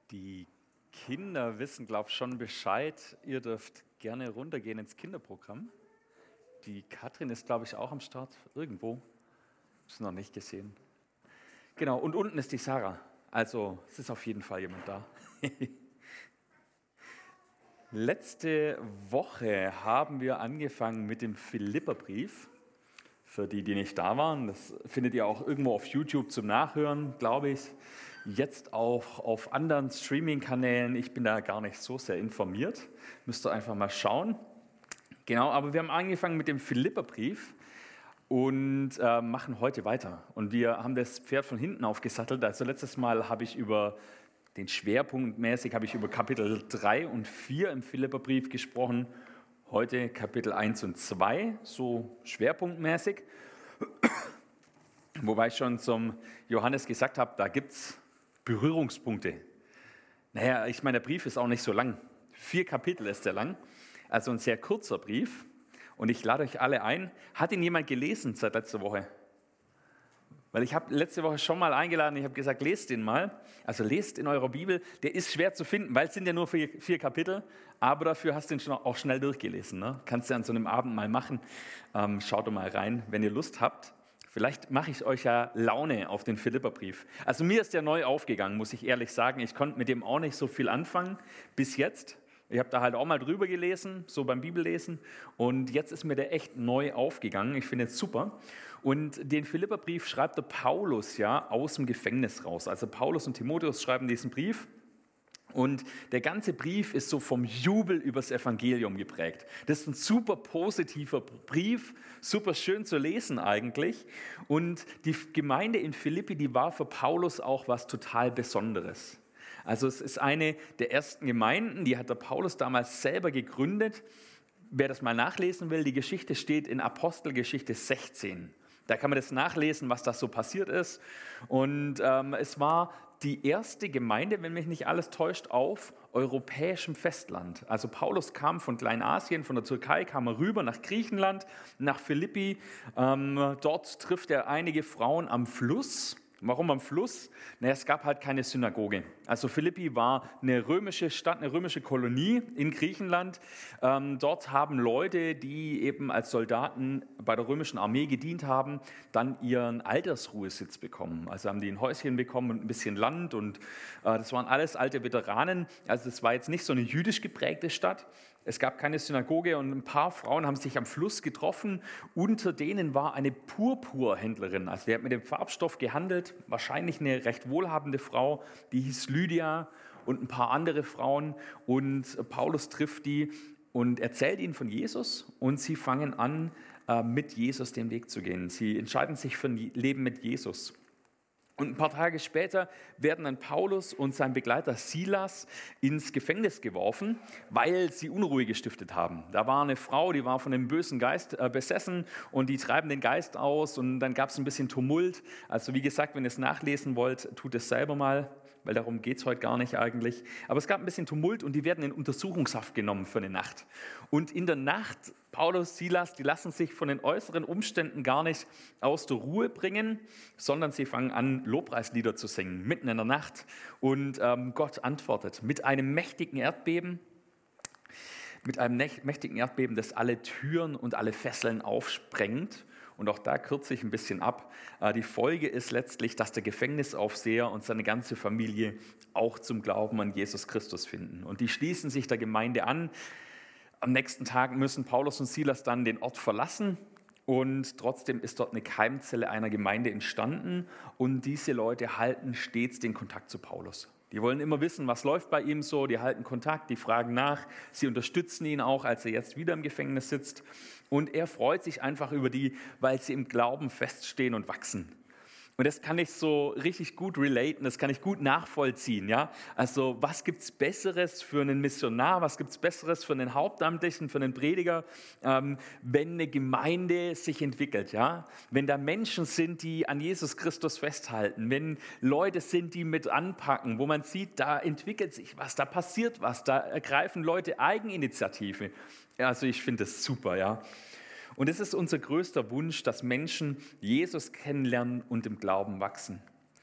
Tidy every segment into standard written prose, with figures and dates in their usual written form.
Die Kinder wissen, glaube ich, schon Bescheid. Ihr dürft gerne runtergehen ins Kinderprogramm. Die Katrin ist, glaube ich, auch am Start. Irgendwo. Ist noch nicht gesehen. Genau, und unten ist die Sarah. Also, es ist auf jeden Fall jemand da. Letzte Woche haben wir angefangen mit dem Philipperbrief. Für die, die nicht da waren, das findet ihr auch irgendwo auf YouTube zum Nachhören, glaube ich. Jetzt auch auf anderen Streaming-Kanälen. Ich bin da gar nicht so sehr informiert. Müsst ihr einfach mal schauen. Genau, aber wir haben angefangen mit dem Philipperbrief und machen heute weiter. Und wir haben das Pferd von hinten aufgesattelt. Also letztes Mal habe ich über Kapitel 3 und 4 im Philipperbrief gesprochen. Heute Kapitel 1 und 2, so schwerpunktmäßig. Wobei ich schon zum Johannes gesagt habe, da gibt es Berührungspunkte. Naja, ich meine, der Brief ist auch nicht so lang. 4 Kapitel ist der lang, also ein sehr kurzer Brief. Und ich lade euch alle ein. Hat ihn jemand gelesen seit letzter Woche? Weil ich habe letzte Woche schon mal eingeladen, ich habe gesagt, lest den mal. Also lest in eurer Bibel, der ist schwer zu finden, weil es sind ja nur 4 Kapitel, aber dafür hast du ihn schon auch schnell durchgelesen. Ne? Kannst du an so einem Abend mal machen. Schaut doch mal rein, wenn ihr Lust habt. Vielleicht mache ich euch ja Laune auf den Philipperbrief. Also mir ist der neu aufgegangen, muss ich ehrlich sagen. Ich konnte mit dem auch nicht so viel anfangen bis jetzt. Ich habe da halt auch mal drüber gelesen, so beim Bibellesen. Und jetzt ist mir der echt neu aufgegangen. Ich finde es super. Und den Philipperbrief schreibt der Paulus ja aus dem Gefängnis raus. Also Paulus und Timotheus schreiben diesen Brief. Und der ganze Brief ist so vom Jubel übers Evangelium geprägt. Das ist ein super positiver Brief, super schön zu lesen eigentlich. Und die Gemeinde in Philippi, die war für Paulus auch was total Besonderes. Also es ist eine der ersten Gemeinden, die hat der Paulus damals selber gegründet. Wer das mal nachlesen will, die Geschichte steht in Apostelgeschichte 16. Da kann man das nachlesen, was da so passiert ist. Und es war die erste Gemeinde, wenn mich nicht alles täuscht, auf europäischem Festland. Also Paulus kam von Kleinasien, von der Türkei, kam er rüber nach Griechenland, nach Philippi. Dort trifft er einige Frauen am Fluss. Warum am Fluss? Naja, es gab halt keine Synagoge. Also Philippi war eine römische Stadt, eine römische Kolonie in Griechenland. Dort haben Leute, die eben als Soldaten bei der römischen Armee gedient haben, dann ihren Altersruhesitz bekommen. Also haben die ein Häuschen bekommen und ein bisschen Land und das waren alles alte Veteranen. Also das war jetzt nicht so eine jüdisch geprägte Stadt. Es gab keine Synagoge und ein paar Frauen haben sich am Fluss getroffen. Unter denen war eine Purpurhändlerin. Also die hat mit dem Farbstoff gehandelt. Wahrscheinlich eine recht wohlhabende Frau. Die hieß Lydia und ein paar andere Frauen. Und Paulus trifft die und erzählt ihnen von Jesus. Und sie fangen an, mit Jesus den Weg zu gehen. Sie entscheiden sich für ein Leben mit Jesus. Und ein paar Tage später werden dann Paulus und sein Begleiter Silas ins Gefängnis geworfen, weil sie Unruhe gestiftet haben. Da war eine Frau, die war von einem bösen Geist besessen und die treiben den Geist aus und dann gab es ein bisschen Tumult. Also wie gesagt, wenn ihr es nachlesen wollt, tut es selber mal, weil darum geht es heute gar nicht eigentlich. Aber es gab ein bisschen Tumult und die werden in Untersuchungshaft genommen für eine Nacht. Und in der Nacht, Paulus, Silas, die lassen sich von den äußeren Umständen gar nicht aus der Ruhe bringen, sondern sie fangen an, Lobpreislieder zu singen, mitten in der Nacht. Und Gott antwortet mit einem mächtigen Erdbeben, das alle Türen und alle Fesseln aufsprengt. Und auch da kürze ich ein bisschen ab. Die Folge ist letztlich, dass der Gefängnisaufseher und seine ganze Familie auch zum Glauben an Jesus Christus finden. Und die schließen sich der Gemeinde an. Am nächsten Tag müssen Paulus und Silas dann den Ort verlassen. Und trotzdem ist dort eine Keimzelle einer Gemeinde entstanden. Und diese Leute halten stets den Kontakt zu Paulus. Die wollen immer wissen, was läuft bei ihm so. Die halten Kontakt, die fragen nach. Sie unterstützen ihn auch, als er jetzt wieder im Gefängnis sitzt. Und er freut sich einfach über die, weil sie im Glauben feststehen und wachsen. Und das kann ich so richtig gut relaten, das kann ich gut nachvollziehen. Ja? Also was gibt es Besseres für einen Missionar, was gibt es Besseres für einen Hauptamtlichen, für einen Prediger, wenn eine Gemeinde sich entwickelt. Ja? Wenn da Menschen sind, die an Jesus Christus festhalten, wenn Leute sind, die mit anpacken, wo man sieht, da entwickelt sich was, da passiert was, da ergreifen Leute Eigeninitiative. Also ich finde das super, ja. Und es ist unser größter Wunsch, dass Menschen Jesus kennenlernen und im Glauben wachsen.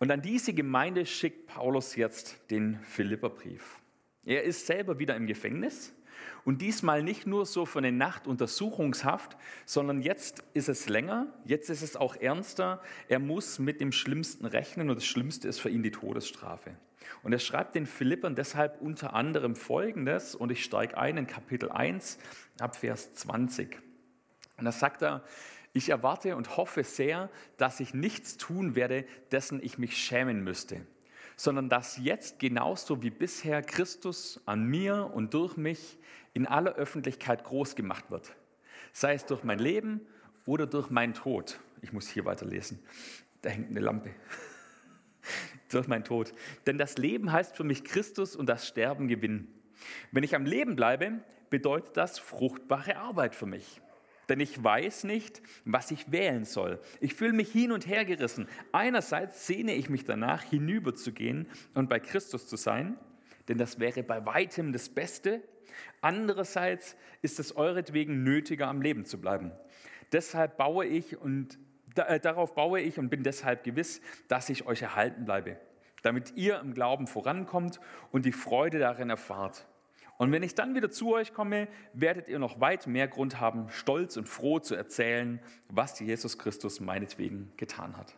Und an diese Gemeinde schickt Paulus jetzt den Philipperbrief. Er ist selber wieder im Gefängnis und diesmal nicht nur so für eine Nacht Untersuchungshaft, sondern jetzt ist es länger, jetzt ist es auch ernster. Er muss mit dem Schlimmsten rechnen und das Schlimmste ist für ihn die Todesstrafe. Und er schreibt den Philippern deshalb unter anderem Folgendes, und ich steige ein in Kapitel 1 ab Vers 20. Und da sagt er: Ich erwarte und hoffe sehr, dass ich nichts tun werde, dessen ich mich schämen müsste, sondern dass jetzt genauso wie bisher Christus an mir und durch mich in aller Öffentlichkeit groß gemacht wird. Sei es durch mein Leben oder durch meinen Tod. Ich muss hier weiterlesen. Da hängt eine Lampe. Durch meinen Tod. Denn das Leben heißt für mich Christus und das Sterben Gewinn. Wenn ich am Leben bleibe, bedeutet das fruchtbare Arbeit für mich. Denn ich weiß nicht, was ich wählen soll. Ich fühle mich hin und her gerissen. Einerseits sehne ich mich danach, hinüberzugehen und bei Christus zu sein, denn das wäre bei weitem das Beste. Andererseits ist es euretwegen nötiger, am Leben zu bleiben. Darauf baue ich und bin deshalb gewiss, dass ich euch erhalten bleibe, damit ihr im Glauben vorankommt und die Freude darin erfahrt. Und wenn ich dann wieder zu euch komme, werdet ihr noch weit mehr Grund haben, stolz und froh zu erzählen, was Jesus Christus meinetwegen getan hat.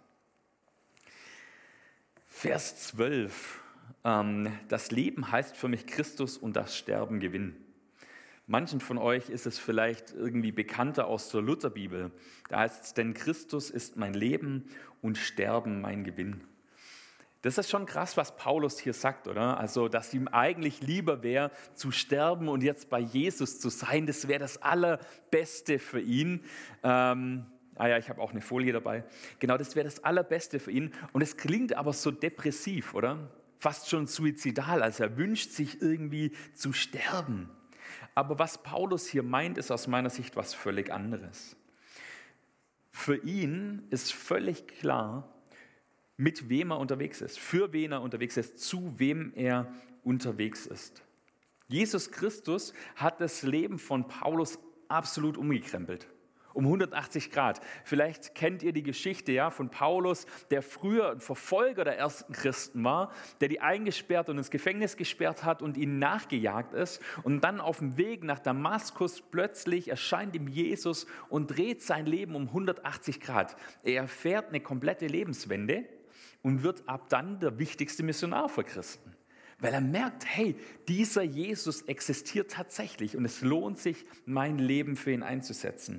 Vers 12. Das Leben heißt für mich Christus und das Sterben Gewinn. Manchen von euch ist es vielleicht irgendwie bekannter aus der Lutherbibel. Da heißt es: Denn Christus ist mein Leben und Sterben mein Gewinn. Das ist schon krass, was Paulus hier sagt, oder? Also, dass ihm eigentlich lieber wäre, zu sterben und jetzt bei Jesus zu sein. Das wäre das Allerbeste für ihn. Ich habe auch eine Folie dabei. Genau, das wäre das Allerbeste für ihn. Und es klingt aber so depressiv, oder? Fast schon suizidal. Also er wünscht sich irgendwie zu sterben. Aber was Paulus hier meint, ist aus meiner Sicht was völlig anderes. Für ihn ist völlig klar, mit wem er unterwegs ist, für wen er unterwegs ist, zu wem er unterwegs ist. Jesus Christus hat das Leben von Paulus absolut umgekrempelt. Um 180 Grad. Vielleicht kennt ihr die Geschichte von Paulus, der früher ein Verfolger der ersten Christen war, der die eingesperrt und ins Gefängnis gesperrt hat und ihnen nachgejagt ist. Und dann auf dem Weg nach Damaskus plötzlich erscheint ihm Jesus und dreht sein Leben um 180 Grad. Er erfährt eine komplette Lebenswende und wird ab dann der wichtigste Missionar für Christen. Weil er merkt, hey, dieser Jesus existiert tatsächlich und es lohnt sich, mein Leben für ihn einzusetzen.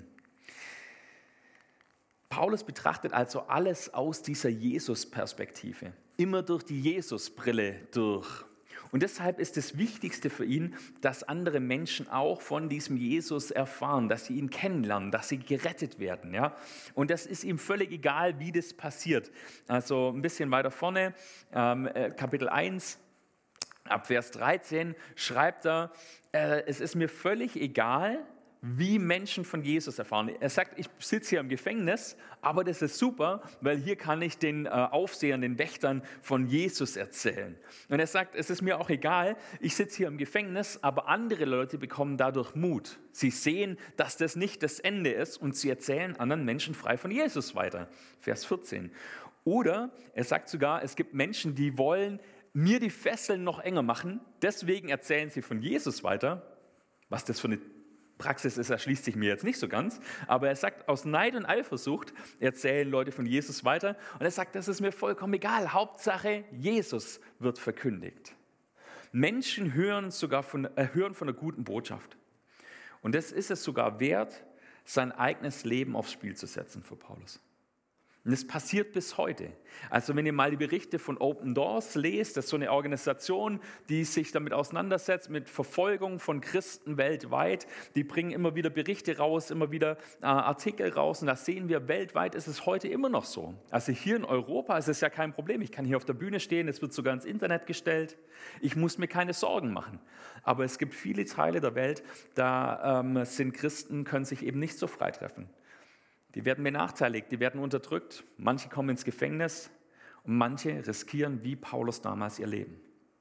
Paulus betrachtet also alles aus dieser Jesus-Perspektive, immer durch die Jesus-Brille durch. Und deshalb ist das Wichtigste für ihn, dass andere Menschen auch von diesem Jesus erfahren, dass sie ihn kennenlernen, dass sie gerettet werden. Ja? Und das ist ihm völlig egal, wie das passiert. Also ein bisschen weiter vorne, Kapitel 1, ab Vers 13, schreibt er, es ist mir völlig egal, wie Menschen von Jesus erfahren. Er sagt, ich sitze hier im Gefängnis, aber das ist super, weil hier kann ich den Aufsehern, den Wächtern von Jesus erzählen. Und er sagt, es ist mir auch egal, ich sitze hier im Gefängnis, aber andere Leute bekommen dadurch Mut. Sie sehen, dass das nicht das Ende ist und sie erzählen anderen Menschen frei von Jesus weiter. Vers 14. Oder er sagt sogar, es gibt Menschen, die wollen mir die Fesseln noch enger machen, deswegen erzählen sie von Jesus weiter. Was das für eine Praxis ist, erschließt sich mir jetzt nicht so ganz, aber er sagt, aus Neid und Eifersucht erzählen Leute von Jesus weiter und er sagt, das ist mir vollkommen egal, Hauptsache Jesus wird verkündigt. Menschen hören von der guten Botschaft und das ist es sogar wert, sein eigenes Leben aufs Spiel zu setzen für Paulus. Und das passiert bis heute. Also wenn ihr mal die Berichte von Open Doors lest, das ist so eine Organisation, die sich damit auseinandersetzt, mit Verfolgung von Christen weltweit. Die bringen immer wieder Berichte raus, immer wieder Artikel raus. Und da sehen wir, weltweit ist es heute immer noch so. Also hier in Europa ist es ja kein Problem. Ich kann hier auf der Bühne stehen, es wird sogar ins Internet gestellt. Ich muss mir keine Sorgen machen. Aber es gibt viele Teile der Welt, da sind Christen, können sich eben nicht so frei treffen. Die werden benachteiligt, die werden unterdrückt. Manche kommen ins Gefängnis und manche riskieren wie Paulus damals ihr Leben.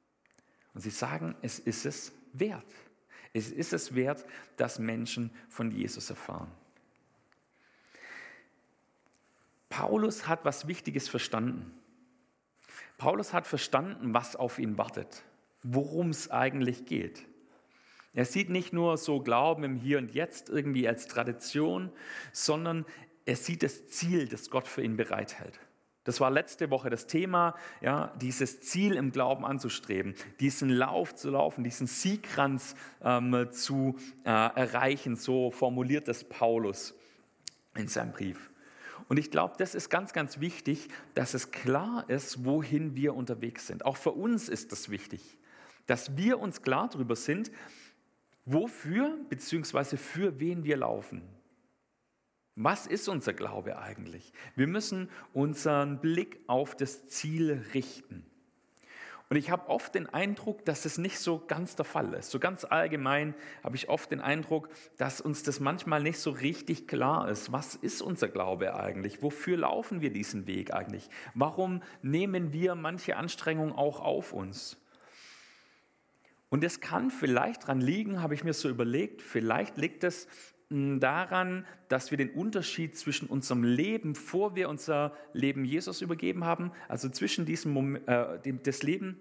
Und sie sagen, es ist es wert. Es ist es wert, dass Menschen von Jesus erfahren. Paulus hat was Wichtiges verstanden. Paulus hat verstanden, was auf ihn wartet, worum es eigentlich geht. Er sieht nicht nur so Glauben im Hier und Jetzt irgendwie als Tradition, sondern er sieht das Ziel, das Gott für ihn bereithält. Das war letzte Woche das Thema, ja, dieses Ziel im Glauben anzustreben, diesen Lauf zu laufen, diesen Siegkranz zu erreichen, so formuliert das Paulus in seinem Brief. Und ich glaube, das ist ganz, ganz wichtig, dass es klar ist, wohin wir unterwegs sind. Auch für uns ist das wichtig, dass wir uns klar darüber sind, wofür bzw. für wen wir laufen. Was ist unser Glaube eigentlich? Wir müssen unseren Blick auf das Ziel richten. Und ich habe oft den Eindruck, dass es nicht so ganz der Fall ist. So ganz allgemein habe ich oft den Eindruck, dass uns das manchmal nicht so richtig klar ist. Was ist unser Glaube eigentlich? Wofür laufen wir diesen Weg eigentlich? Warum nehmen wir manche Anstrengungen auch auf uns? Und es kann vielleicht daran liegen, habe ich mir so überlegt, vielleicht liegt es daran, dass wir den Unterschied zwischen unserem Leben, bevor wir unser Leben Jesus übergeben haben, also zwischen diesem das Leben,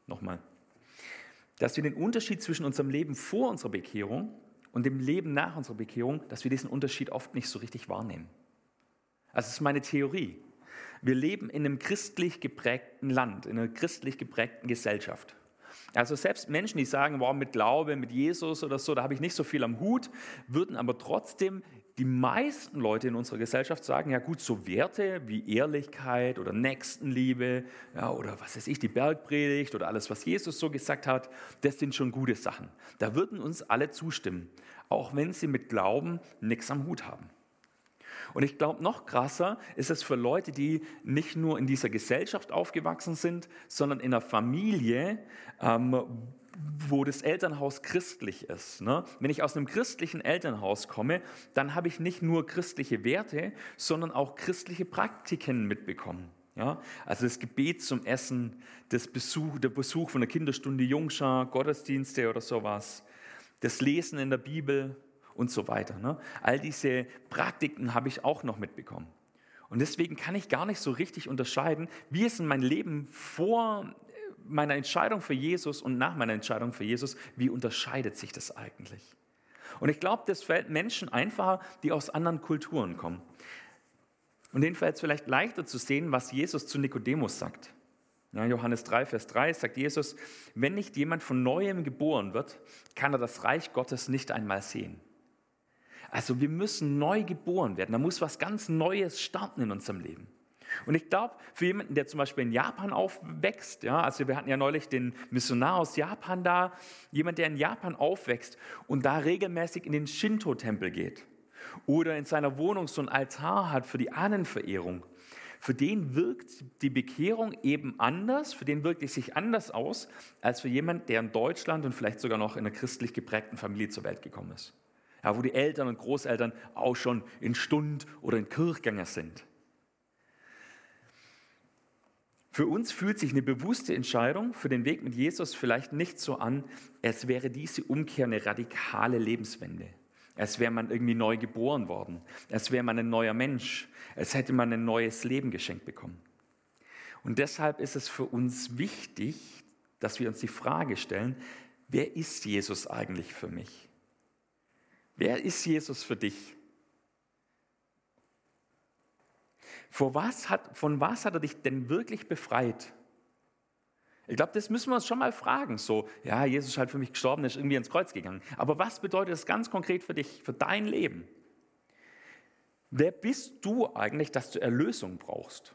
dass wir den Unterschied zwischen unserem Leben vor unserer Bekehrung und dem Leben nach unserer Bekehrung, dass wir diesen Unterschied oft nicht so richtig wahrnehmen. Also das ist meine Theorie. Wir leben in einem christlich geprägten Land, in einer christlich geprägten Gesellschaft. Also selbst Menschen, die sagen, wow, mit Glaube, mit Jesus oder so, da habe ich nicht so viel am Hut, würden aber trotzdem die meisten Leute in unserer Gesellschaft sagen, ja gut, so Werte wie Ehrlichkeit oder Nächstenliebe, ja, oder was weiß ich, die Bergpredigt oder alles, was Jesus so gesagt hat, das sind schon gute Sachen. Da würden uns alle zustimmen, auch wenn sie mit Glauben nichts am Hut haben. Und ich glaube, noch krasser ist es für Leute, die nicht nur in dieser Gesellschaft aufgewachsen sind, sondern in einer Familie, wo das Elternhaus christlich ist. Ne? Wenn ich aus einem christlichen Elternhaus komme, dann habe ich nicht nur christliche Werte, sondern auch christliche Praktiken mitbekommen. Ja? Also das Gebet zum Essen, der Besuch von der Kinderstunde Jungschar, Gottesdienste oder sowas, das Lesen in der Bibel und so weiter. Ne? All diese Praktiken habe ich auch noch mitbekommen. Und deswegen kann ich gar nicht so richtig unterscheiden, wie ist in mein Leben vor meiner Entscheidung für Jesus und nach meiner Entscheidung für Jesus, wie unterscheidet sich das eigentlich? Und ich glaube, das fällt Menschen einfacher, die aus anderen Kulturen kommen. Und denen fällt es vielleicht leichter zu sehen, was Jesus zu Nikodemus sagt. Ja, Johannes 3, Vers 3 sagt Jesus, wenn nicht jemand von Neuem geboren wird, kann er das Reich Gottes nicht einmal sehen. Also wir müssen neu geboren werden. Da muss was ganz Neues starten in unserem Leben. Und ich glaube, für jemanden, der zum Beispiel in Japan aufwächst, ja, also wir hatten ja neulich den Missionar aus Japan da, jemand, der in Japan aufwächst und da regelmäßig in den Shinto-Tempel geht oder in seiner Wohnung so einen Altar hat für die Ahnenverehrung, für den wirkt die Bekehrung eben anders, für den wirkt es sich anders aus, als für jemanden, der in Deutschland und vielleicht sogar noch in einer christlich geprägten Familie zur Welt gekommen ist. Ja, wo die Eltern und Großeltern auch schon in Stund- oder in Kirchgänger sind. Für uns fühlt sich eine bewusste Entscheidung für den Weg mit Jesus vielleicht nicht so an, als wäre diese Umkehr eine radikale Lebenswende. Als wäre man irgendwie neu geboren worden. Als wäre man ein neuer Mensch. Als hätte man ein neues Leben geschenkt bekommen. Und deshalb ist es für uns wichtig, dass wir uns die Frage stellen, wer ist Jesus eigentlich für mich? Wer ist Jesus für dich? Von was hat er dich denn wirklich befreit? Ich glaube, das müssen wir uns schon mal fragen. So, ja, Jesus ist halt für mich gestorben, ist irgendwie ins Kreuz gegangen. Aber was bedeutet das ganz konkret für dich, für dein Leben? Wer bist du eigentlich, dass du Erlösung brauchst?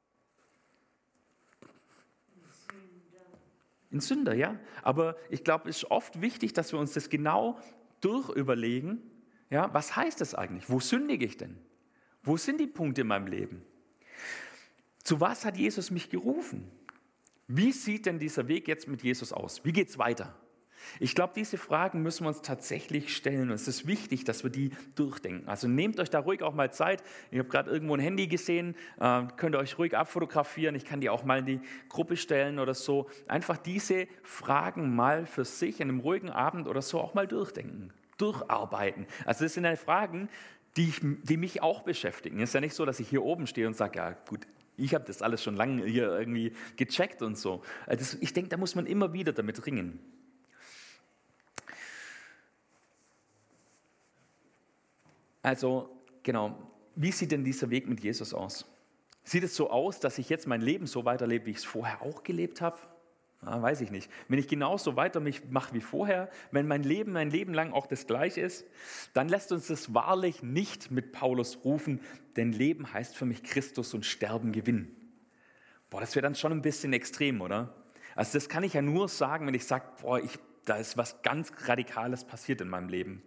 Ein Sünder, ja. Aber ich glaube, es ist oft wichtig, dass wir uns das genau durchüberlegen, ja, was heißt das eigentlich? Wo sündige ich denn? Wo sind die Punkte in meinem Leben? Zu was hat Jesus mich gerufen? Wie sieht denn dieser Weg jetzt mit Jesus aus? Wie geht es weiter? Ich glaube, diese Fragen müssen wir uns tatsächlich stellen und es ist wichtig, dass wir die durchdenken. Also nehmt euch da ruhig auch mal Zeit. Ich habe gerade irgendwo ein Handy gesehen, könnt ihr euch ruhig abfotografieren. Ich kann die auch mal in die Gruppe stellen oder so. Einfach diese Fragen mal für sich an einem ruhigen Abend oder so auch mal durchdenken, durcharbeiten. Also das sind ja Fragen, die mich auch beschäftigen. Es ist ja nicht so, dass ich hier oben stehe und sage, ja gut, Ich habe das alles schon lange hier irgendwie gecheckt und so. Ich denke, da muss man immer wieder damit ringen. Also, genau, wie sieht denn dieser Weg mit Jesus aus? Sieht es so aus, dass ich jetzt mein Leben so weiterlebe, wie ich es vorher auch gelebt habe? Weiß ich nicht. Wenn ich genauso weiter mich mache wie vorher, wenn mein Leben lang auch das Gleiche ist, dann lässt uns das wahrlich nicht mit Paulus rufen, denn Leben heißt für mich Christus und Sterben Gewinn. Das wäre dann schon ein bisschen extrem, oder? Also das kann ich ja nur sagen, wenn ich sage, da ist was ganz Radikales passiert in meinem Leben.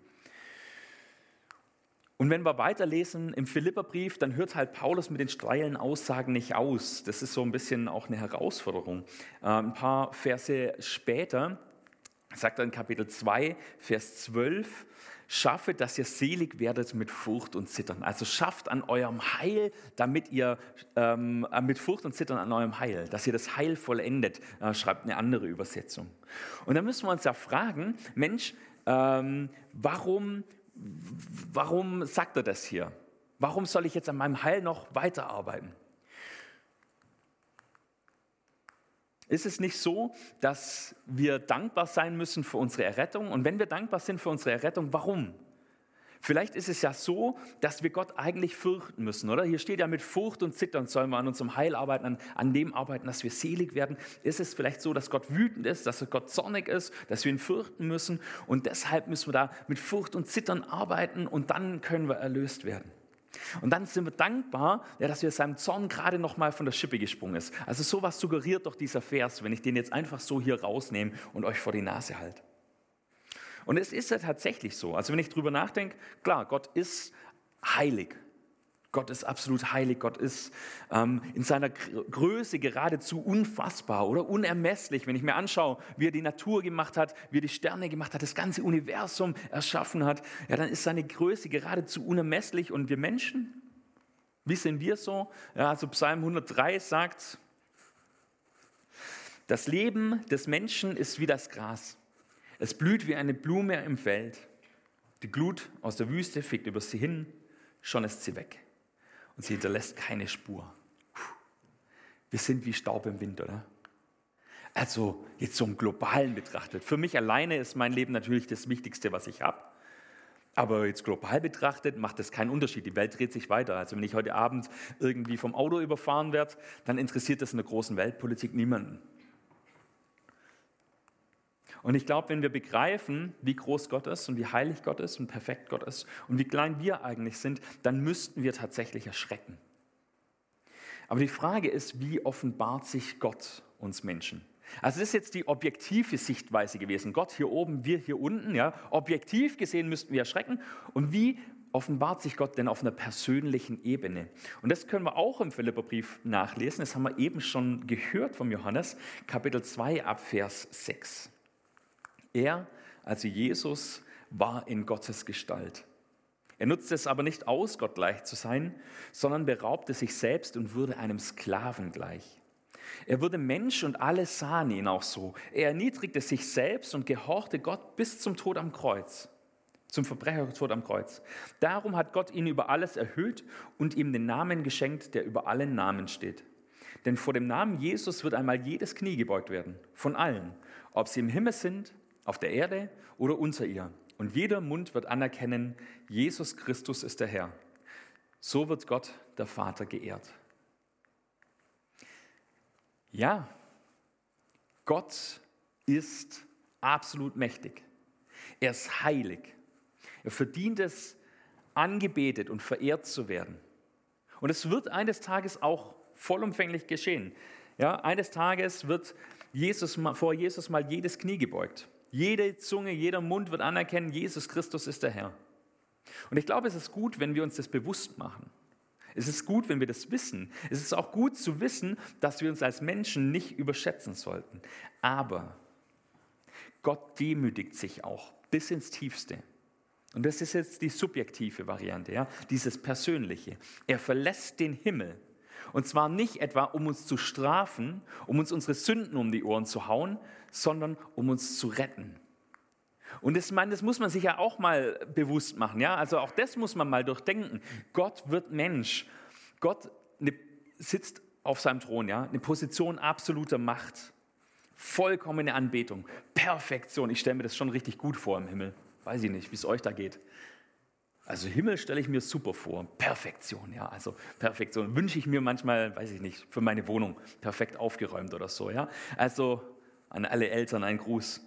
Und wenn wir weiterlesen im Philipperbrief, dann hört halt Paulus mit den steilen Aussagen nicht aus. Das ist so ein bisschen auch eine Herausforderung. Ein paar Verse später sagt er in Kapitel 2, Vers 12, schaffe, dass ihr selig werdet mit Furcht und Zittern. Also schafft an eurem Heil, damit ihr mit Furcht und Zittern an eurem Heil, dass ihr das Heil vollendet, schreibt eine andere Übersetzung. Und dann müssen wir uns ja fragen, Mensch, warum sagt er das hier? Warum soll ich jetzt an meinem Heil noch weiterarbeiten? Ist es nicht so, dass wir dankbar sein müssen für unsere Errettung? Und wenn wir dankbar sind für unsere Errettung, warum? Vielleicht ist es ja so, dass wir Gott eigentlich fürchten müssen, oder? Hier steht ja, mit Furcht und Zittern sollen wir an unserem Heil arbeiten, an dem arbeiten, dass wir selig werden. Ist es vielleicht so, dass Gott wütend ist, dass Gott zornig ist, dass wir ihn fürchten müssen und deshalb müssen wir da mit Furcht und Zittern arbeiten und dann können wir erlöst werden. Und dann sind wir dankbar, dass wir seinem Zorn gerade noch mal von der Schippe gesprungen ist. Also sowas suggeriert doch dieser Vers, wenn ich den jetzt einfach so hier rausnehme und euch vor die Nase halte. Und es ist ja tatsächlich so. Also wenn ich drüber nachdenke, klar, Gott ist heilig. Gott ist absolut heilig. Gott ist in seiner Größe geradezu unfassbar oder unermesslich. Wenn ich mir anschaue, wie er die Natur gemacht hat, wie er die Sterne gemacht hat, das ganze Universum erschaffen hat, ja, dann ist seine Größe geradezu unermesslich. Und wir Menschen, wie sind wir so? Ja, also Psalm 103 sagt, das Leben des Menschen ist wie das Gras. Es blüht wie eine Blume im Feld. Die Glut aus der Wüste fegt über sie hin, schon ist sie weg. Und sie hinterlässt keine Spur. Wir sind wie Staub im Wind, oder? Also jetzt so im Globalen betrachtet. Für mich alleine ist mein Leben natürlich das Wichtigste, was ich habe. Aber jetzt global betrachtet macht das keinen Unterschied. Die Welt dreht sich weiter. Also wenn ich heute Abend irgendwie vom Auto überfahren werde, dann interessiert das in der großen Weltpolitik niemanden. Und ich glaube, wenn wir begreifen, wie groß Gott ist und wie heilig Gott ist und perfekt Gott ist und wie klein wir eigentlich sind, dann müssten wir tatsächlich erschrecken. Aber die Frage ist, wie offenbart sich Gott uns Menschen? Also das ist jetzt die objektive Sichtweise gewesen. Gott hier oben, wir hier unten. Ja. Objektiv gesehen müssten wir erschrecken. Und wie offenbart sich Gott denn auf einer persönlichen Ebene? Und das können wir auch im Philipperbrief nachlesen. Das haben wir eben schon gehört vom Johannes, Kapitel 2 ab Vers 6. Er, also Jesus, war in Gottes Gestalt. Er nutzte es aber nicht aus, Gott gleich zu sein, sondern beraubte sich selbst und wurde einem Sklaven gleich. Er wurde Mensch und alle sahen ihn auch so. Er erniedrigte sich selbst und gehorchte Gott bis zum Tod am Kreuz, zum Verbrechertod am Kreuz. Darum hat Gott ihn über alles erhöht und ihm den Namen geschenkt, der über allen Namen steht. Denn vor dem Namen Jesus wird einmal jedes Knie gebeugt werden, von allen, ob sie im Himmel sind, auf der Erde oder unter ihr. Und jeder Mund wird anerkennen, Jesus Christus ist der Herr. So wird Gott, der Vater, geehrt. Ja, Gott ist absolut mächtig. Er ist heilig. Er verdient es, angebetet und verehrt zu werden. Und es wird eines Tages auch vollumfänglich geschehen. Ja, eines Tages wird vor Jesus mal jedes Knie gebeugt. Jede Zunge, jeder Mund wird anerkennen, Jesus Christus ist der Herr. Und ich glaube, es ist gut, wenn wir uns das bewusst machen. Es ist gut, wenn wir das wissen. Es ist auch gut zu wissen, dass wir uns als Menschen nicht überschätzen sollten. Aber Gott demütigt sich auch bis ins Tiefste. Und das ist jetzt die subjektive Variante, ja? Dieses Persönliche. Er verlässt den Himmel. Und zwar nicht etwa, um uns zu strafen, um uns unsere Sünden um die Ohren zu hauen, sondern um uns zu retten. Und das muss man sich ja auch mal bewusst machen. Ja? Also auch das muss man mal durchdenken. Gott wird Mensch. Gott sitzt auf seinem Thron, ja, eine Position absoluter Macht, vollkommene Anbetung, Perfektion. Ich stelle mir das schon richtig gut vor im Himmel. Weiß ich nicht, wie es euch da geht. Also Himmel stelle ich mir super vor. Perfektion, ja, also Perfektion wünsche ich mir manchmal, weiß ich nicht, für meine Wohnung perfekt aufgeräumt oder so, ja. Also an alle Eltern ein Gruß.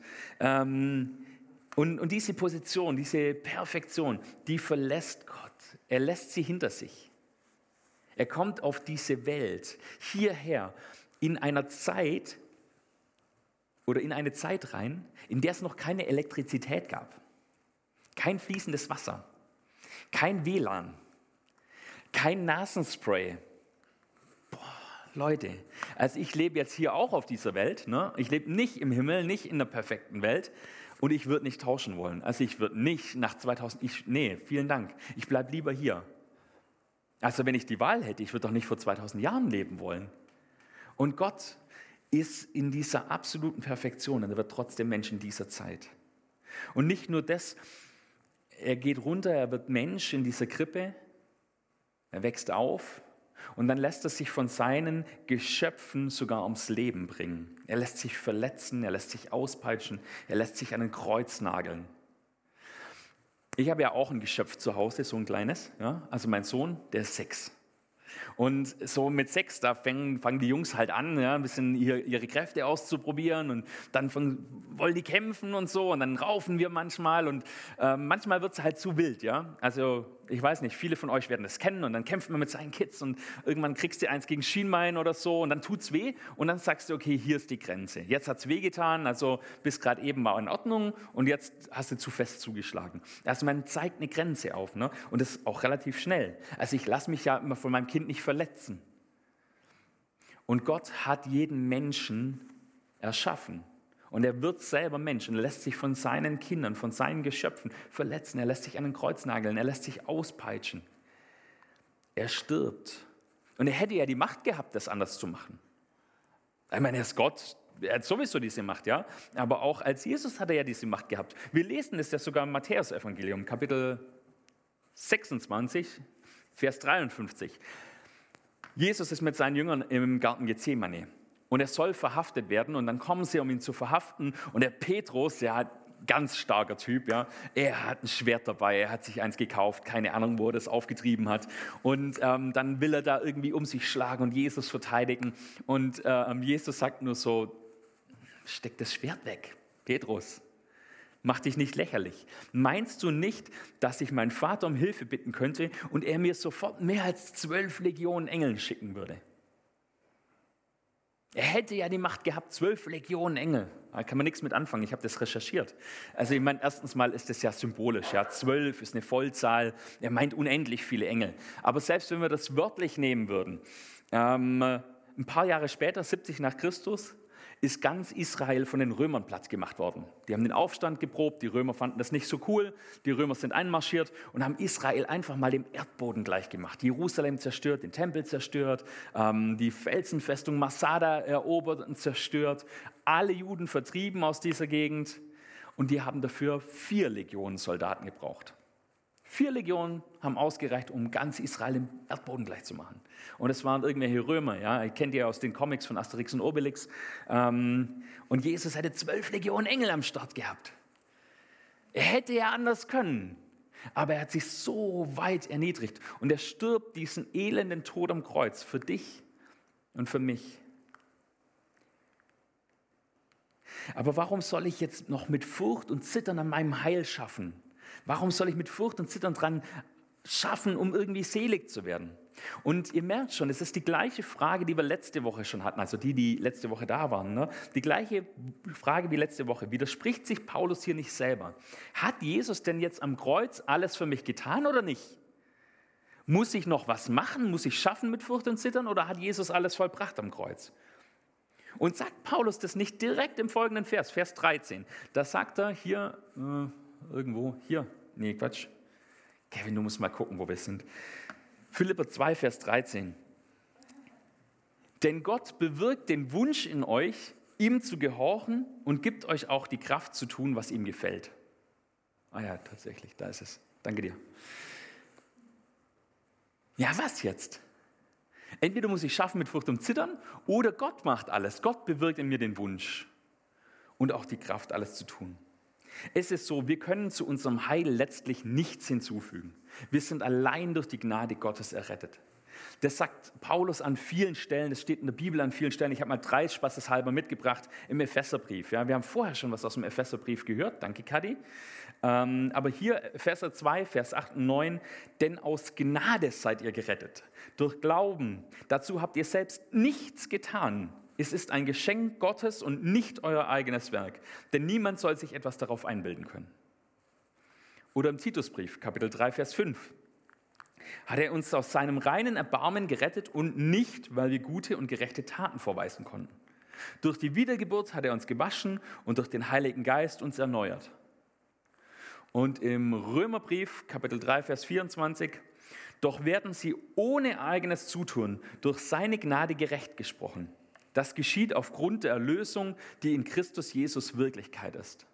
Und diese Position, diese Perfektion, die verlässt Gott. Er lässt sie hinter sich. Er kommt auf diese Welt hierher in einer Zeit oder in eine Zeit rein, in der es noch keine Elektrizität gab, kein fließendes Wasser, kein WLAN, kein Nasenspray. Boah, Leute, also ich lebe jetzt hier auch auf dieser Welt. Ne? Ich lebe nicht im Himmel, nicht in der perfekten Welt. Und ich würde nicht tauschen wollen. Also ich würde nicht nach 2000, nee, vielen Dank. Ich bleibe lieber hier. Also wenn ich die Wahl hätte, ich würde doch nicht vor 2000 Jahren leben wollen. Und Gott ist in dieser absoluten Perfektion und er wird trotzdem Mensch in dieser Zeit. Und nicht nur das, er geht runter, er wird Mensch in dieser Krippe, er wächst auf und dann lässt er sich von seinen Geschöpfen sogar ums Leben bringen. Er lässt sich verletzen, er lässt sich auspeitschen, er lässt sich an ein Kreuz nageln. Ich habe ja auch ein Geschöpf zu Hause, so ein kleines. Ja? Also mein Sohn, der ist 6. Und so mit 6, da fangen die Jungs halt an, ja, ein bisschen ihre Kräfte auszuprobieren und dann wollen die kämpfen und so und dann raufen wir manchmal und manchmal wird es halt zu wild. Ja? Also ich weiß nicht, viele von euch werden das kennen und dann kämpft man mit seinen Kids und irgendwann kriegst du eins gegen Schienbein oder so und dann tut's weh und dann sagst du, okay, hier ist die Grenze. Jetzt hat's wehgetan, also bis gerade eben war in Ordnung und jetzt hast du zu fest zugeschlagen. Also man zeigt eine Grenze auf, ne? Und das auch relativ schnell. Also ich lasse mich ja immer von meinem Kind nicht verletzen. Und Gott hat jeden Menschen erschaffen. Und er wird selber Mensch und lässt sich von seinen Kindern, von seinen Geschöpfen verletzen. Er lässt sich an den Kreuz nageln, er lässt sich auspeitschen. Er stirbt. Und er hätte ja die Macht gehabt, das anders zu machen. Ich meine, er ist Gott, er hat sowieso diese Macht, ja. Aber auch als Jesus hat er ja diese Macht gehabt. Wir lesen es ja sogar im Matthäus-Evangelium, Kapitel 26, Vers 53. Jesus ist mit seinen Jüngern im Garten Gethsemane. Und er soll verhaftet werden und dann kommen sie, um ihn zu verhaften. Und der Petrus, der hat ganz starker Typ, ja, er hat ein Schwert dabei, er hat sich eins gekauft, keine Ahnung, wo er das aufgetrieben hat. Und dann will er da irgendwie um sich schlagen und Jesus verteidigen. Und Jesus sagt nur so, steck das Schwert weg, Petrus. Mach dich nicht lächerlich. Meinst du nicht, dass ich meinen Vater um Hilfe bitten könnte und er mir sofort mehr als 12 Legionen Engeln schicken würde? Er hätte ja die Macht gehabt, 12 Legionen Engel. Da kann man nichts mit anfangen, ich habe das recherchiert. Also ich meine, erstens mal ist das ja symbolisch. Ja? 12 ist eine Vollzahl, er meint unendlich viele Engel. Aber selbst wenn wir das wörtlich nehmen würden, ein paar Jahre später, 70 nach Christus, ist ganz Israel von den Römern platt gemacht worden. Die haben den Aufstand geprobt, die Römer fanden das nicht so cool, die Römer sind einmarschiert und haben Israel einfach mal dem Erdboden gleichgemacht. Jerusalem zerstört, den Tempel zerstört, die Felsenfestung Masada erobert und zerstört, alle Juden vertrieben aus dieser Gegend und die haben dafür 4 Legionen Soldaten gebraucht. 4 Legionen haben ausgereicht, um ganz Israel im Erdboden gleich zu machen. Und es waren irgendwelche Römer, ja, ihr kennt ja aus den Comics von Asterix und Obelix. Und Jesus hätte 12 Legionen Engel am Start gehabt. Er hätte ja anders können, aber er hat sich so weit erniedrigt. Und er stirbt diesen elenden Tod am Kreuz für dich und für mich. Aber warum soll ich jetzt noch mit Furcht und Zittern an meinem Heil schaffen? Warum soll ich mit Furcht und Zittern dran schaffen, um irgendwie selig zu werden? Und ihr merkt schon, es ist die gleiche Frage, die wir letzte Woche schon hatten, also die letzte Woche da waren. Ne? Die gleiche Frage wie letzte Woche. Widerspricht sich Paulus hier nicht selber? Hat Jesus denn jetzt am Kreuz alles für mich getan oder nicht? Muss ich noch was machen? Muss ich schaffen mit Furcht und Zittern oder hat Jesus alles vollbracht am Kreuz? Und sagt Paulus das nicht direkt im folgenden Vers, Vers 13. Da sagt er hier, irgendwo, hier, nee, Quatsch. Kevin, du musst mal gucken, wo wir sind. Philipper 2, Vers 13. Denn Gott bewirkt den Wunsch in euch, ihm zu gehorchen und gibt euch auch die Kraft zu tun, was ihm gefällt. Ah ja, tatsächlich, da ist es. Danke dir. Ja, was jetzt? Entweder muss ich schaffen mit Furcht und Zittern oder Gott macht alles. Gott bewirkt in mir den Wunsch und auch die Kraft, alles zu tun. Es ist so, wir können zu unserem Heil letztlich nichts hinzufügen. Wir sind allein durch die Gnade Gottes errettet. Das sagt Paulus an vielen Stellen, das steht in der Bibel an vielen Stellen. Ich habe mal 3 spaßeshalber mitgebracht im Epheserbrief. Ja, wir haben vorher schon was aus dem Epheserbrief gehört, danke Kadi. Aber hier Epheser 2, Vers 8 und 9, denn aus Gnade seid ihr gerettet, durch Glauben. Dazu habt ihr selbst nichts getan. Es ist ein Geschenk Gottes und nicht euer eigenes Werk, denn niemand soll sich etwas darauf einbilden können. Oder im Titusbrief, Kapitel 3, Vers 5. Hat er uns aus seinem reinen Erbarmen gerettet und nicht, weil wir gute und gerechte Taten vorweisen konnten. Durch die Wiedergeburt hat er uns gewaschen und durch den Heiligen Geist uns erneuert. Und im Römerbrief, Kapitel 3, Vers 24, doch werden sie ohne eigenes Zutun durch seine Gnade gerecht gesprochen. Das geschieht aufgrund der Erlösung, die in Christus Jesus Wirklichkeit ist.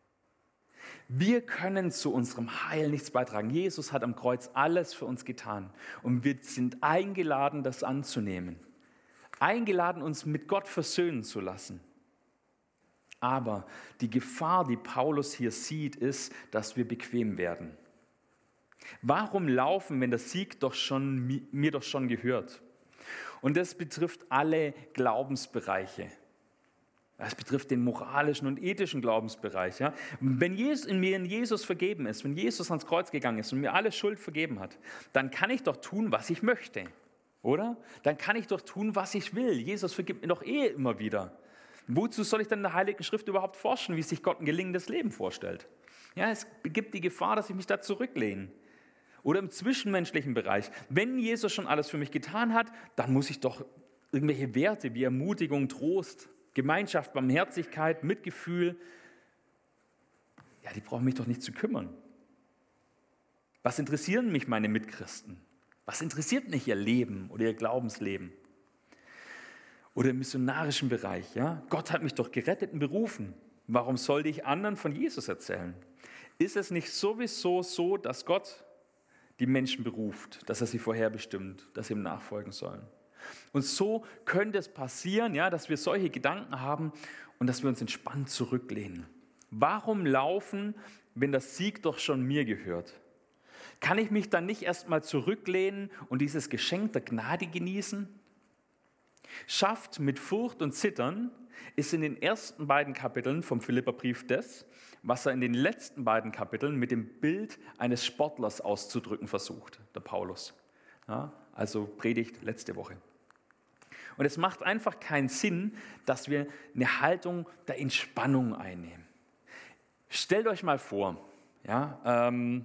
Wir können zu unserem Heil nichts beitragen. Jesus hat am Kreuz alles für uns getan. Und wir sind eingeladen, das anzunehmen. Eingeladen, uns mit Gott versöhnen zu lassen. Aber die Gefahr, die Paulus hier sieht, ist, dass wir bequem werden. Warum laufen, wenn der Sieg mir doch schon gehört? Und das betrifft alle Glaubensbereiche. Das betrifft den moralischen und ethischen Glaubensbereich. Ja? Wenn mir in Jesus vergeben ist, wenn Jesus ans Kreuz gegangen ist und mir alle Schuld vergeben hat, dann kann ich doch tun, was ich möchte, oder? Dann kann ich doch tun, was ich will. Jesus vergibt mir doch immer wieder. Wozu soll ich denn in der Heiligen Schrift überhaupt forschen, wie sich Gott ein gelingendes Leben vorstellt? Ja, es gibt die Gefahr, dass ich mich da zurücklehne. Oder im zwischenmenschlichen Bereich. Wenn Jesus schon alles für mich getan hat, dann muss ich doch irgendwelche Werte wie Ermutigung, Trost, Gemeinschaft, Barmherzigkeit, Mitgefühl, ja, die brauchen mich doch nicht zu kümmern. Was interessieren mich meine Mitchristen? Was interessiert mich ihr Leben oder ihr Glaubensleben? Oder im missionarischen Bereich, ja? Gott hat mich doch gerettet und berufen. Warum sollte ich anderen von Jesus erzählen? Ist es nicht sowieso so, dass Gott die Menschen beruft, dass er sie vorherbestimmt, dass sie ihm nachfolgen sollen? Und so könnte es passieren, ja, dass wir solche Gedanken haben und dass wir uns entspannt zurücklehnen. Warum laufen, wenn der Sieg doch schon mir gehört? Kann ich mich dann nicht erstmal zurücklehnen und dieses Geschenk der Gnade genießen? Schafft mit Furcht und Zittern ist in den ersten beiden Kapiteln vom Philipperbrief das, was er in den letzten beiden Kapiteln mit dem Bild eines Sportlers auszudrücken versucht, der Paulus. Ja, also Predigt letzte Woche. Und es macht einfach keinen Sinn, dass wir eine Haltung der Entspannung einnehmen. Stellt euch mal vor, ja,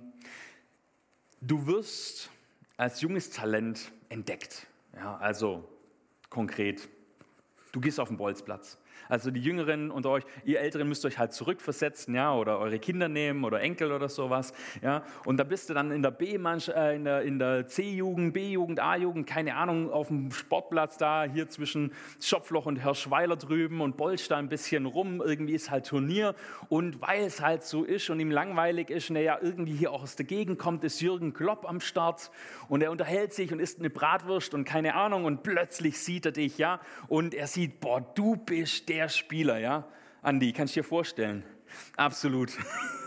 du wirst als junges Talent entdeckt. Ja, also konkret, du gehst auf den Bolzplatz. Also die Jüngeren unter euch, ihr Älteren müsst euch halt zurückversetzen, ja, oder eure Kinder nehmen oder Enkel oder sowas, ja. Und da bist du dann in der in der C-Jugend, B-Jugend, A-Jugend, keine Ahnung, auf dem Sportplatz da, hier zwischen Schopfloch und Hirschweiler drüben und bolst da ein bisschen rum. Irgendwie ist halt Turnier und weil es halt so ist und ihm langweilig ist und er ja irgendwie hier auch aus der Gegend kommt, ist Jürgen Klopp am Start und er unterhält sich und isst eine Bratwurst und keine Ahnung und plötzlich sieht er dich, ja, und er sieht, boah, du bist der Spieler, ja? Andi, kannst du dir vorstellen? Absolut.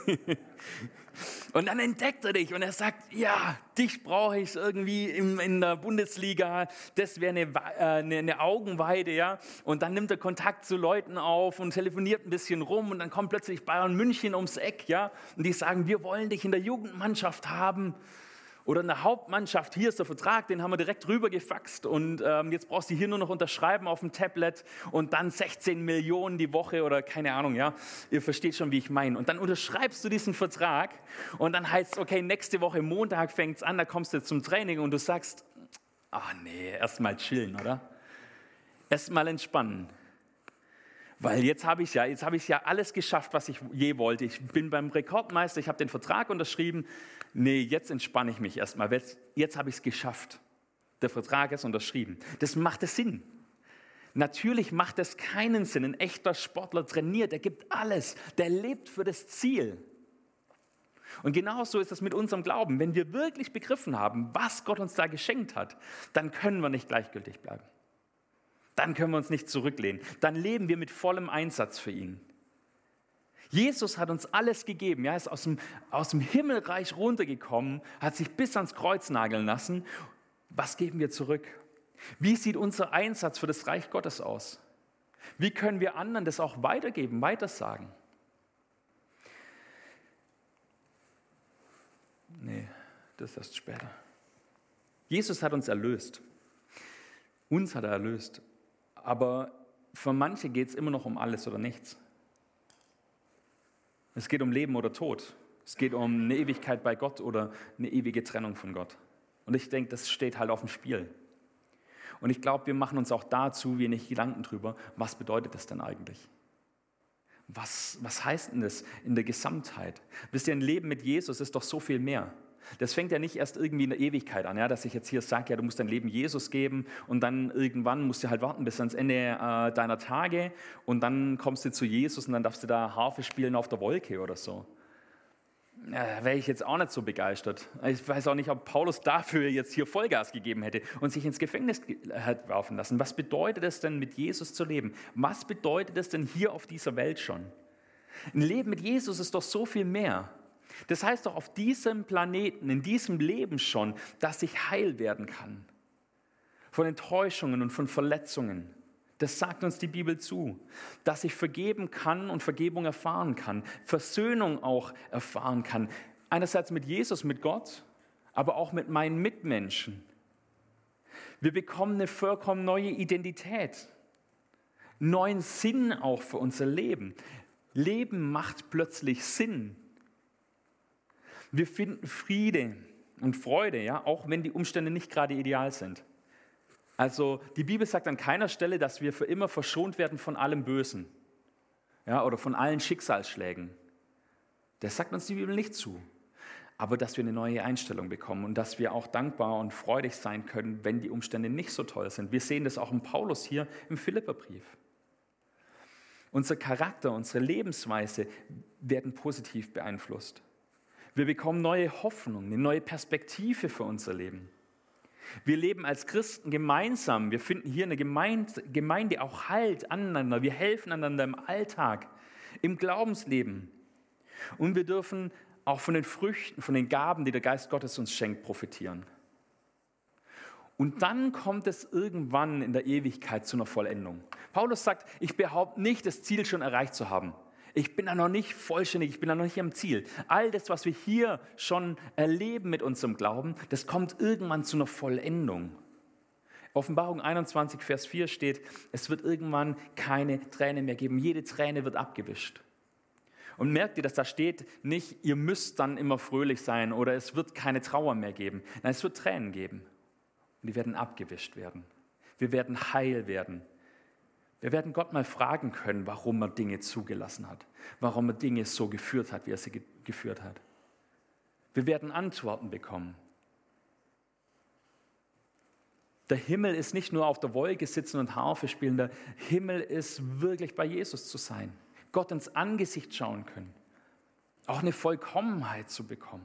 Und dann entdeckt er dich und er sagt, ja, dich brauche ich irgendwie in der Bundesliga, das wäre eine Augenweide, ja. Und dann nimmt er Kontakt zu Leuten auf und telefoniert ein bisschen rum und dann kommt plötzlich Bayern München ums Eck, ja. Und die sagen, wir wollen dich in der Jugendmannschaft haben. Oder in der Hauptmannschaft, hier ist der Vertrag, den haben wir direkt rüber gefaxt und jetzt brauchst du hier nur noch unterschreiben auf dem Tablet und dann 16 Millionen die Woche oder keine Ahnung, ja, ihr versteht schon, wie ich meine. Und dann unterschreibst du diesen Vertrag und dann heißt es, okay, nächste Woche Montag fängt es an, da kommst du zum Training und du sagst, ach nee, erstmal chillen, oder? Erstmal entspannen. Weil jetzt habe ich ja alles geschafft, was ich je wollte. Ich bin beim Rekordmeister, ich habe den Vertrag unterschrieben. Nee, jetzt entspanne ich mich erstmal. Jetzt habe ich es geschafft. Der Vertrag ist unterschrieben. Das macht es Sinn. Natürlich macht es keinen Sinn. Ein echter Sportler trainiert, der gibt alles. Der lebt für das Ziel. Und genauso ist es mit unserem Glauben. Wenn wir wirklich begriffen haben, was Gott uns da geschenkt hat, dann können wir nicht gleichgültig bleiben. Dann können wir uns nicht zurücklehnen. Dann leben wir mit vollem Einsatz für ihn. Jesus hat uns alles gegeben. Er ist aus dem Himmelreich runtergekommen, hat sich bis ans Kreuz nageln lassen. Was geben wir zurück? Wie sieht unser Einsatz für das Reich Gottes aus? Wie können wir anderen das auch weitergeben, weitersagen? Nee, das ist erst später. Jesus hat uns erlöst. Uns hat er erlöst. Aber für manche geht es immer noch um alles oder nichts. Es geht um Leben oder Tod. Es geht um eine Ewigkeit bei Gott oder eine ewige Trennung von Gott. Und ich denke, das steht halt auf dem Spiel. Und ich glaube, wir machen uns auch da zu wenig Gedanken drüber, was bedeutet das denn eigentlich? Was heißt denn das in der Gesamtheit? Wisst ihr, ein Leben mit Jesus ist doch so viel mehr. Das fängt ja nicht erst irgendwie in der Ewigkeit an, ja, dass ich jetzt hier sage, ja, du musst dein Leben Jesus geben und dann irgendwann musst du halt warten bis ans Ende deiner Tage und dann kommst du zu Jesus und dann darfst du da Harfe spielen auf der Wolke oder so. Wäre ich jetzt auch nicht so begeistert. Ich weiß auch nicht, ob Paulus dafür jetzt hier Vollgas gegeben hätte und sich ins Gefängnis hat werfen lassen. Was bedeutet es denn, mit Jesus zu leben? Was bedeutet es denn hier auf dieser Welt schon? Ein Leben mit Jesus ist doch so viel mehr. Das heißt doch auf diesem Planeten, in diesem Leben schon, dass ich heil werden kann. Von Enttäuschungen und von Verletzungen. Das sagt uns die Bibel zu. Dass ich vergeben kann und Vergebung erfahren kann. Versöhnung auch erfahren kann. Einerseits mit Jesus, mit Gott, aber auch mit meinen Mitmenschen. Wir bekommen eine vollkommen neue Identität. Neuen Sinn auch für unser Leben. Leben macht plötzlich Sinn. Wir finden Friede und Freude, ja, auch wenn die Umstände nicht gerade ideal sind. Also die Bibel sagt an keiner Stelle, dass wir für immer verschont werden von allem Bösen, ja, oder von allen Schicksalsschlägen. Das sagt uns die Bibel nicht zu. Aber dass wir eine neue Einstellung bekommen und dass wir auch dankbar und freudig sein können, wenn die Umstände nicht so toll sind. Wir sehen das auch in Paulus hier im Philipperbrief. Unser Charakter, unsere Lebensweise werden positiv beeinflusst. Wir bekommen neue Hoffnung, eine neue Perspektive für unser Leben. Wir leben als Christen gemeinsam. Wir finden hier in der Gemeinde auch Halt aneinander. Wir helfen einander im Alltag, im Glaubensleben. Und wir dürfen auch von den Früchten, von den Gaben, die der Geist Gottes uns schenkt, profitieren. Und dann kommt es irgendwann in der Ewigkeit zu einer Vollendung. Paulus sagt, ich behaupte nicht, das Ziel schon erreicht zu haben. Ich bin da noch nicht vollständig, ich bin da noch nicht am Ziel. All das, was wir hier schon erleben mit unserem Glauben, das kommt irgendwann zu einer Vollendung. Offenbarung 21, Vers 4 steht, es wird irgendwann keine Träne mehr geben. Jede Träne wird abgewischt. Und merkt ihr, dass da steht nicht, ihr müsst dann immer fröhlich sein oder es wird keine Trauer mehr geben. Nein, es wird Tränen geben. Und die werden abgewischt werden. Wir werden heil werden. Wir werden Gott mal fragen können, warum er Dinge zugelassen hat, warum er Dinge so geführt hat, wie er sie geführt hat. Wir werden Antworten bekommen. Der Himmel ist nicht nur auf der Wolke sitzen und Harfe spielen, der Himmel ist wirklich bei Jesus zu sein, Gott ins Angesicht schauen können, auch eine Vollkommenheit zu bekommen.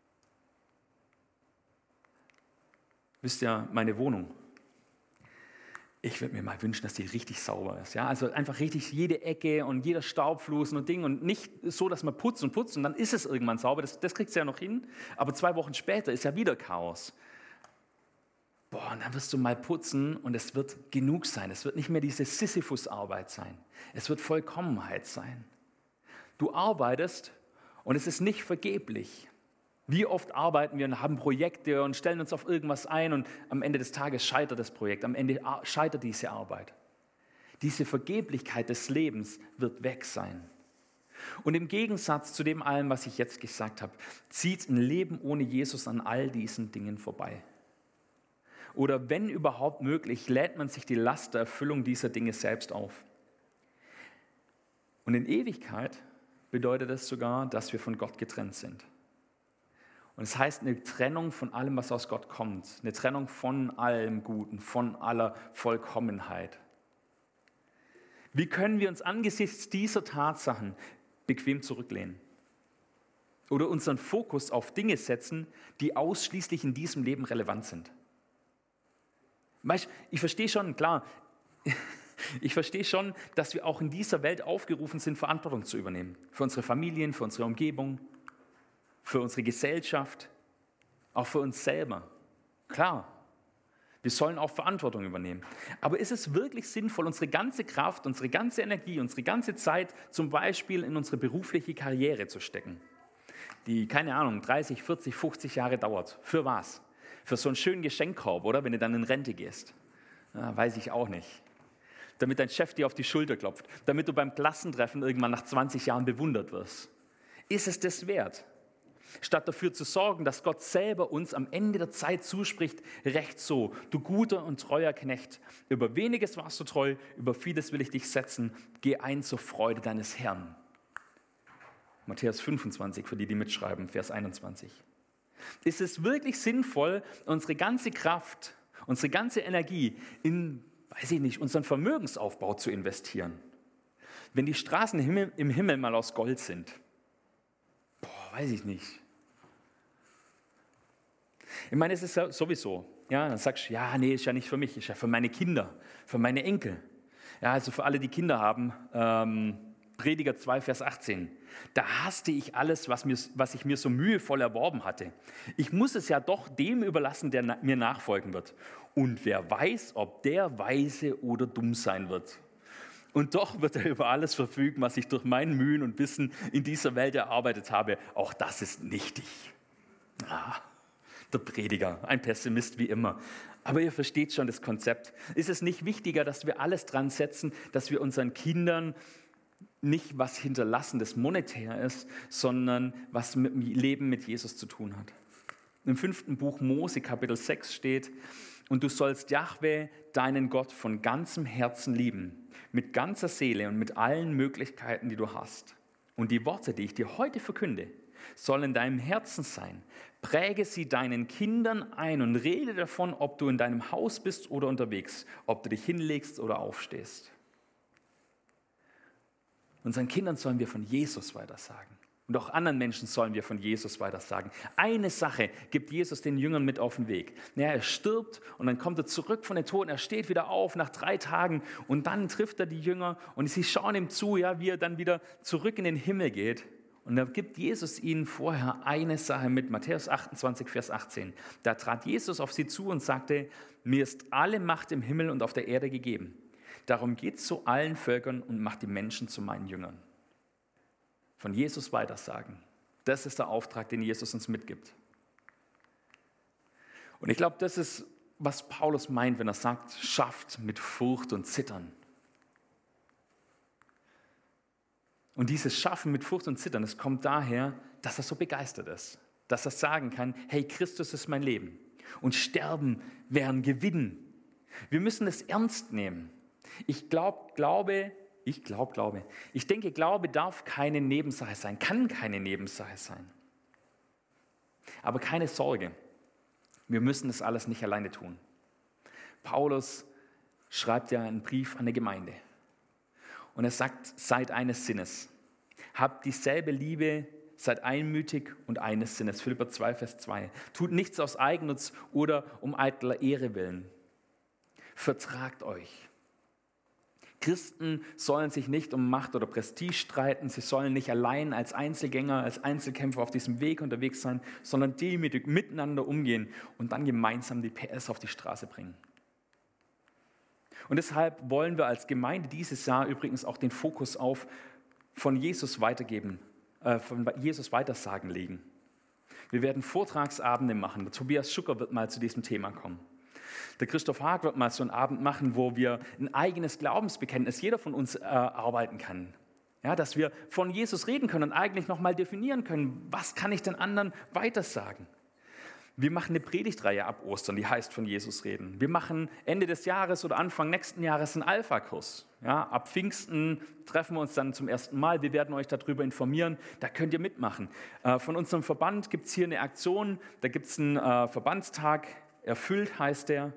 Wisst ihr, meine Wohnung, ich würde mir mal wünschen, dass die richtig sauber ist. Ja? Also einfach richtig jede Ecke und jeder Staubflusen und Ding und nicht so, dass man putzt und dann ist es irgendwann sauber. Das kriegst du ja noch hin, aber 2 Wochen später ist ja wieder Chaos. Boah, und dann wirst du mal putzen und es wird genug sein. Es wird nicht mehr diese Sisyphus-Arbeit sein. Es wird Vollkommenheit sein. Du arbeitest und es ist nicht vergeblich. Wie oft arbeiten wir und haben Projekte und stellen uns auf irgendwas ein und am Ende des Tages scheitert das Projekt, am Ende scheitert diese Arbeit. Diese Vergeblichkeit des Lebens wird weg sein. Und im Gegensatz zu dem allem, was ich jetzt gesagt habe, zieht ein Leben ohne Jesus an all diesen Dingen vorbei. Oder wenn überhaupt möglich, lädt man sich die Last der Erfüllung dieser Dinge selbst auf. Und in Ewigkeit bedeutet es sogar, dass wir von Gott getrennt sind. Und es heißt eine Trennung von allem, was aus Gott kommt. Eine Trennung von allem Guten, von aller Vollkommenheit. Wie können wir uns angesichts dieser Tatsachen bequem zurücklehnen? oder unseren Fokus auf Dinge setzen, die ausschließlich in diesem Leben relevant sind. Weißt, ich verstehe schon, klar, ich verstehe schon, dass wir auch in dieser Welt aufgerufen sind, Verantwortung zu übernehmen. Für unsere Familien, für unsere Umgebung, für unsere Gesellschaft, auch für uns selber. Klar, wir sollen auch Verantwortung übernehmen. Aber ist es wirklich sinnvoll, unsere ganze Kraft, unsere ganze Energie, unsere ganze Zeit zum Beispiel in unsere berufliche Karriere zu stecken, die, keine Ahnung, 30, 40, 50 Jahre dauert? Für was? Für so einen schönen Geschenkkorb, oder? Wenn du dann in Rente gehst. Ja, weiß ich auch nicht. Damit dein Chef dir auf die Schulter klopft. Damit du beim Klassentreffen irgendwann nach 20 Jahren bewundert wirst. Ist es das wert? Statt dafür zu sorgen, dass Gott selber uns am Ende der Zeit zuspricht, recht so, du guter und treuer Knecht, über weniges warst du treu, über vieles will ich dich setzen, geh ein zur Freude deines Herrn. Matthäus 25, für die, die mitschreiben, Vers 21. Ist es wirklich sinnvoll, unsere ganze Kraft, unsere ganze Energie in, weiß ich nicht, unseren Vermögensaufbau zu investieren? Wenn die Straßen im Himmel mal aus Gold sind, weiß ich nicht. Ich meine, es ist ja sowieso, ja, dann sagst du, ja, nee, ist ja nicht für mich, ist ja für meine Kinder, für meine Enkel. Ja, also für alle, die Kinder haben, Prediger 2, Vers 18. Da hasste ich alles, was ich mir so mühevoll erworben hatte. Ich muss es ja doch dem überlassen, der mir nachfolgen wird. Und wer weiß, ob der weise oder dumm sein wird. Und doch wird er über alles verfügen, was ich durch mein Mühen und Wissen in dieser Welt erarbeitet habe. Auch das ist nichtig. Ah, der Prediger, ein Pessimist wie immer. Aber ihr versteht schon das Konzept. Ist es nicht wichtiger, dass wir alles dran setzen, dass wir unseren Kindern nicht was hinterlassen, das monetär ist, sondern was mit dem Leben mit Jesus zu tun hat? Im 5. Buch Mose, Kapitel 6 steht, und du sollst Jahwe, deinen Gott, von ganzem Herzen lieben, mit ganzer Seele und mit allen Möglichkeiten, die du hast. Und die Worte, die ich dir heute verkünde, sollen in deinem Herzen sein. Präge sie deinen Kindern ein und rede davon, ob du in deinem Haus bist oder unterwegs, ob du dich hinlegst oder aufstehst. Unseren Kindern sollen wir von Jesus weitersagen. Und auch anderen Menschen sollen wir von Jesus weitersagen. Eine Sache gibt Jesus den Jüngern mit auf den Weg. Ja, er stirbt und dann kommt er zurück von den Toten. Er steht wieder auf nach 3 Tagen und dann trifft er die Jünger und sie schauen ihm zu, ja, wie er dann wieder zurück in den Himmel geht. Und da gibt Jesus ihnen vorher eine Sache mit, Matthäus 28, Vers 18. Da trat Jesus auf sie zu und sagte, mir ist alle Macht im Himmel und auf der Erde gegeben. Darum geht zu allen Völkern und macht die Menschen zu meinen Jüngern. Von Jesus weitersagen. Das ist der Auftrag, den Jesus uns mitgibt. Und ich glaube, das ist, was Paulus meint, wenn er sagt, schafft mit Furcht und Zittern. Und dieses Schaffen mit Furcht und Zittern, das kommt daher, dass er so begeistert ist. Dass er sagen kann, hey, Christus ist mein Leben. Und Sterben wäre ein Gewinn. Wir müssen es ernst nehmen. Ich denke, Glaube darf keine Nebensache sein, kann keine Nebensache sein. Aber keine Sorge, wir müssen das alles nicht alleine tun. Paulus schreibt ja einen Brief an eine Gemeinde. Und er sagt, seid eines Sinnes. Habt dieselbe Liebe, seid einmütig und eines Sinnes. Philipper 2, Vers 2. Tut nichts aus Eigennutz oder um eitler Ehre willen. Vertragt euch. Christen sollen sich nicht um Macht oder Prestige streiten, sie sollen nicht allein als Einzelgänger, als Einzelkämpfer auf diesem Weg unterwegs sein, sondern demütig miteinander umgehen und dann gemeinsam die PS auf die Straße bringen. Und deshalb wollen wir als Gemeinde dieses Jahr übrigens auch den Fokus auf von Jesus weitersagen legen. Wir werden Vortragsabende machen. Der Tobias Schucker wird mal zu diesem Thema kommen. Der Christoph Haag wird mal so einen Abend machen, wo wir ein eigenes Glaubensbekenntnis, jeder von uns erarbeiten kann. Ja, dass wir von Jesus reden können und eigentlich nochmal definieren können, was kann ich den anderen weitersagen. Wir machen eine Predigtreihe ab Ostern, die heißt von Jesus reden. Wir machen Ende des Jahres oder Anfang nächsten Jahres einen Alpha-Kurs. Ja, ab Pfingsten treffen wir uns dann zum ersten Mal. Wir werden euch darüber informieren. Da könnt ihr mitmachen. Von unserem Verband gibt es hier eine Aktion. Da gibt es einen Verbandstag. Erfüllt heißt der.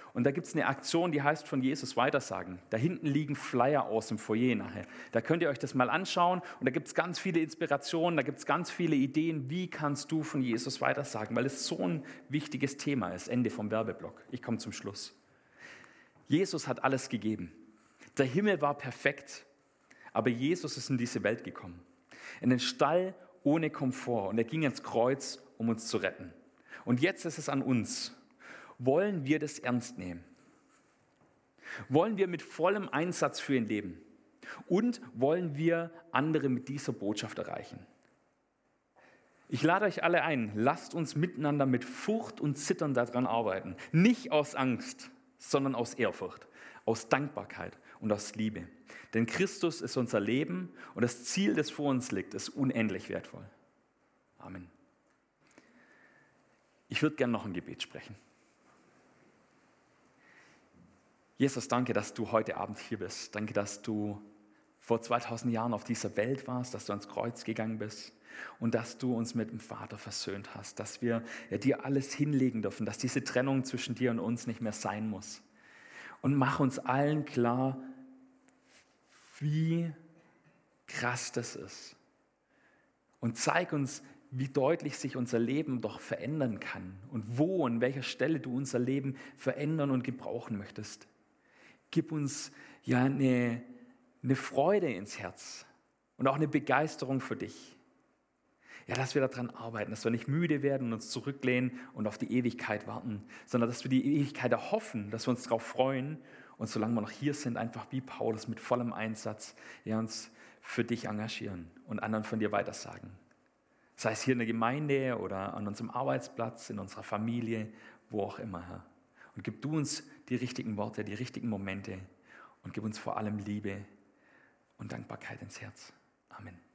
Und da gibt es eine Aktion, die heißt von Jesus weitersagen. Da hinten liegen Flyer aus dem Foyer nachher. Da könnt ihr euch das mal anschauen und da gibt es ganz viele Inspirationen, da gibt es ganz viele Ideen, wie kannst du von Jesus weitersagen, weil es so ein wichtiges Thema ist. Ende vom Werbeblock. Ich komme zum Schluss. Jesus hat alles gegeben. Der Himmel war perfekt, aber Jesus ist in diese Welt gekommen. In den Stall ohne Komfort und er ging ans Kreuz, um uns zu retten. Und jetzt ist es an uns. Wollen wir das ernst nehmen? Wollen wir mit vollem Einsatz für ihn leben? Und wollen wir andere mit dieser Botschaft erreichen? Ich lade euch alle ein, lasst uns miteinander mit Furcht und Zittern daran arbeiten. Nicht aus Angst, sondern aus Ehrfurcht, aus Dankbarkeit und aus Liebe. Denn Christus ist unser Leben und das Ziel, das vor uns liegt, ist unendlich wertvoll. Amen. Ich würde gerne noch ein Gebet sprechen. Jesus, danke, dass du heute Abend hier bist. Danke, dass du vor 2000 Jahren auf dieser Welt warst, dass du ans Kreuz gegangen bist und dass du uns mit dem Vater versöhnt hast, dass wir dir alles hinlegen dürfen, dass diese Trennung zwischen dir und uns nicht mehr sein muss. Und mach uns allen klar, wie krass das ist. Und zeig uns, wie deutlich sich unser Leben doch verändern kann und wo, an welcher Stelle du unser Leben verändern und gebrauchen möchtest. Gib uns ja eine Freude ins Herz und auch eine Begeisterung für dich. Ja, dass wir daran arbeiten, dass wir nicht müde werden und uns zurücklehnen und auf die Ewigkeit warten, sondern dass wir die Ewigkeit erhoffen, dass wir uns darauf freuen und solange wir noch hier sind, einfach wie Paulus mit vollem Einsatz uns für dich engagieren und anderen von dir weitersagen. Sei es hier in der Gemeinde oder an unserem Arbeitsplatz, in unserer Familie, wo auch immer, Herr. Und gib du uns die richtigen Worte, die richtigen Momente und gib uns vor allem Liebe und Dankbarkeit ins Herz. Amen.